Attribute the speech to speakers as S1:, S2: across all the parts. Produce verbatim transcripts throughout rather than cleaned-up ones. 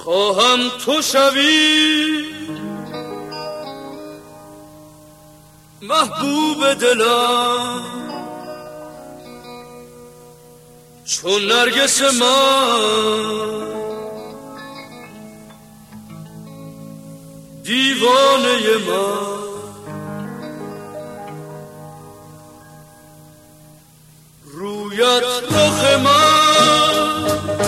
S1: خواهم تو شوی محبوب دلم، چون نرگس من دیوانه من. رویت رخ من،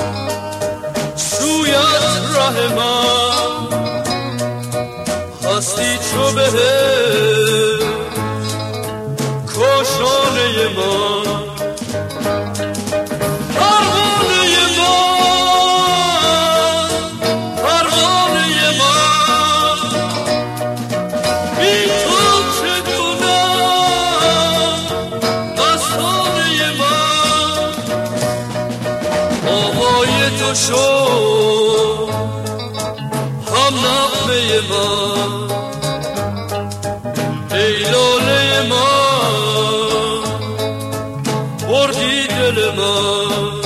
S1: سویت ره من، هستی چو بهشت کاشانه من. شو هم نغمه من، ای لاله من بردی دل من.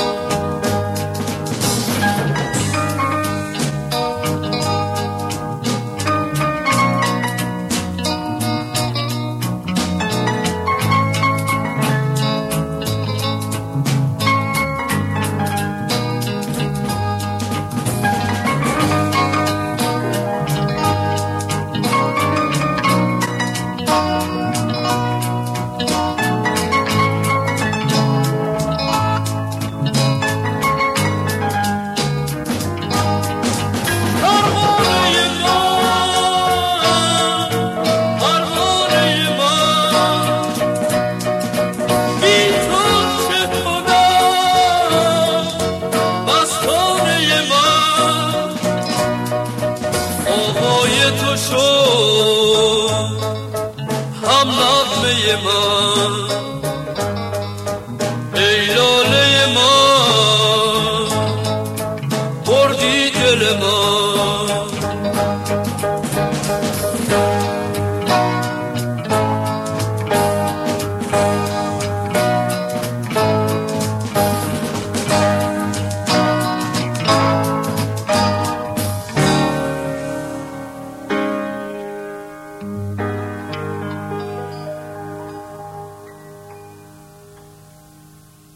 S1: تو شو هم نغمه من،